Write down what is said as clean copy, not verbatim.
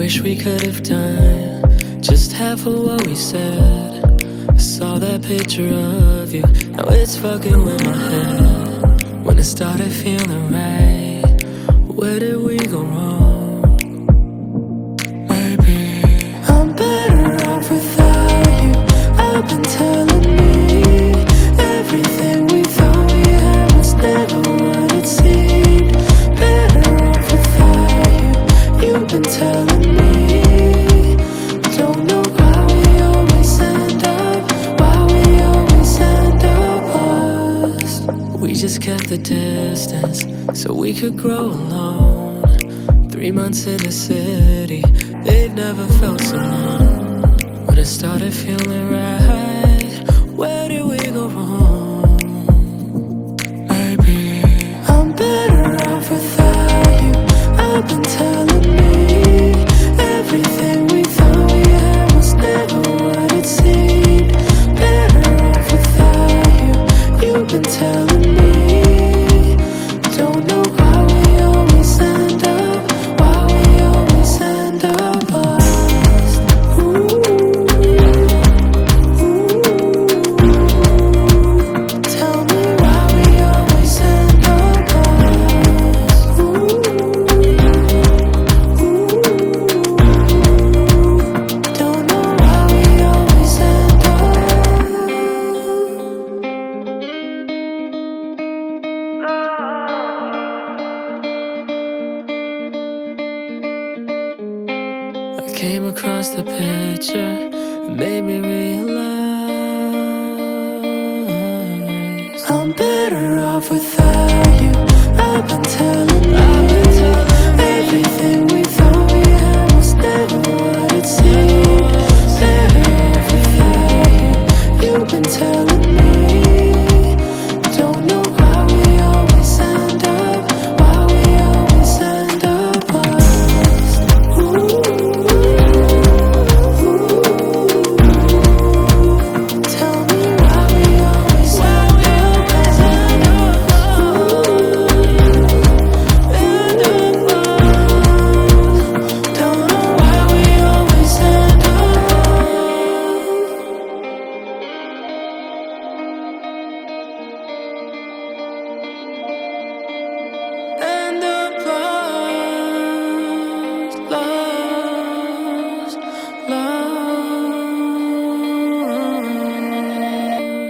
wish we could have done just half of what we said. I saw that picture of you, now it's fucking with my head. When it started feeling right, where did we go wrong? Maybe I'm better off without you. I've been telling me everything we thought we had was never what it seemed. Better off without you. You've been telling me. Don't know why we always end up, why we always end up lost. We just kept the distance so we could grow alone. 3 months in the city, they've never felt so long. When it started feeling right, where did we go wrong? Maybe I'm better off without you. I've been telling me everything we thought we had was never what it seemed. Better off without you. You've been telling me. Don't know why we always end up, why we always end up lost. Tell me why we always end up lost. Don't know why we always end up. I came across the picture, it made me realize I'm better off with